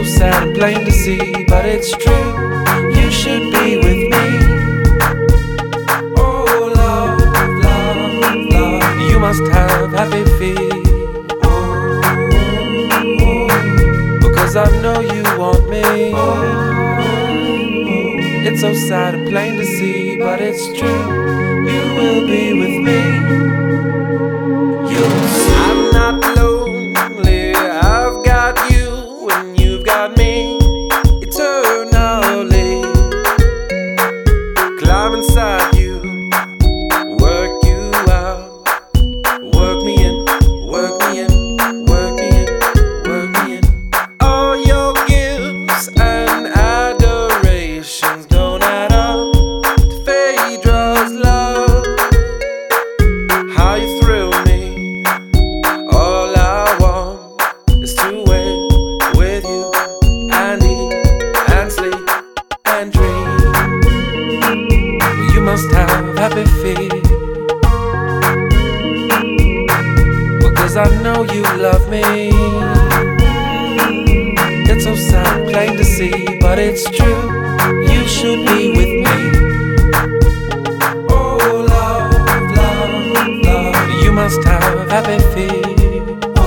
sad and plain to see, but it's true. You should be with me. Oh, love, love, love. You must have happy feet. Because I know you want me. It's so sad and plain to see, but it's true. You will be with me. You'll see. I'm not lonely, I've got you, and you've got me eternally. Climb inside you, work you out, work me in, work me in, work me in, work me in. All your gifts and adorations don't add up to Phaedra's love. How you thrill me, all I want is to wait with you and eat and sleep and dream. You must have happy feet, because I know you love me. It's so sad and plain to see, but it's true. You should be with me. Oh, love, love, love. You must have happy feet,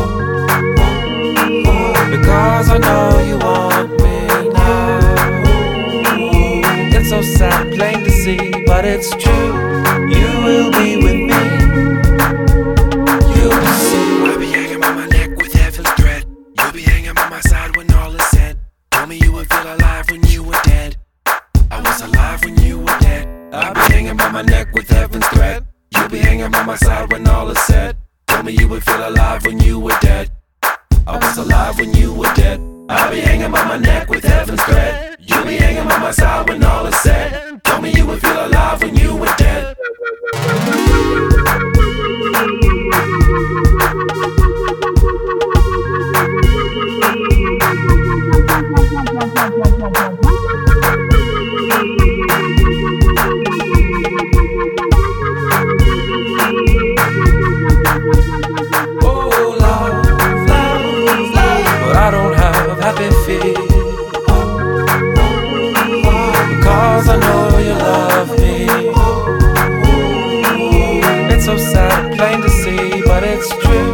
because I know you want me now. It's so sad and plain to see, but it's true. You will be with me. You'll see. I'll be hanging on my neck with heaven's thread. You'll be hanging by my side when all is said. Told me you would feel alive when you were dead. I was alive when you were dead. I'll be hanging by my neck with heaven's thread. You'll be hanging by my side when all is said. Told me you would feel alive when you were dead. I was alive when you were dead. I'll be hanging by my neck with heaven's thread. You'll be hanging by my side when all is said. Told me you would feel alive when you were dead. Oh, love, love, love. But I don't have happy feet, because I know you love me. It's so sad and plain to see, but it's true.